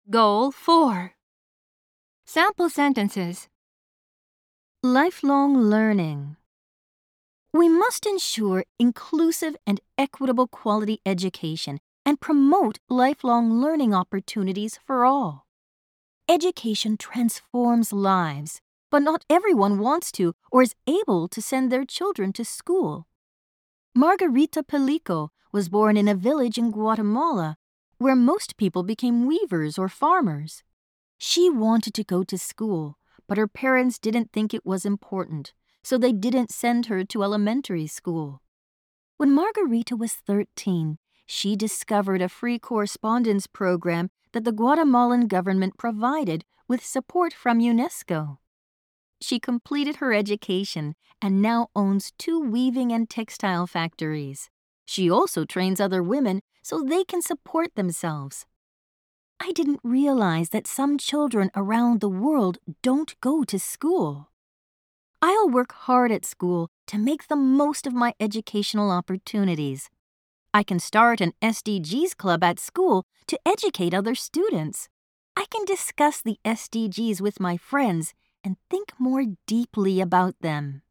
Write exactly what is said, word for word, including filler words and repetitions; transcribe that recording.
Goal four. Sample sentences. Lifelong learning. We must ensure inclusive and equitable quality education and promote lifelong learning opportunities for all. Education transforms lives, but not everyone wants to or is able to send their children to school. Margarita Pelico was born in a village in Guatemala where most people became weavers or farmers. She wanted to go to school, but her parents didn't think it was important, so they didn't send her to elementary school. When Margarita was thirteen, she discovered a free correspondence program that the Guatemalan government provided with support from UNESCO. She completed her education and now owns two weaving and textile factories. She also trains other women so they can support themselves. I didn't realize that some children around the world don't go to school. I'll work hard at school to make the most of my educational opportunities. I can start an S D Gs club at school to educate other students. I can discuss the S D Gs with my friends and think more deeply about them.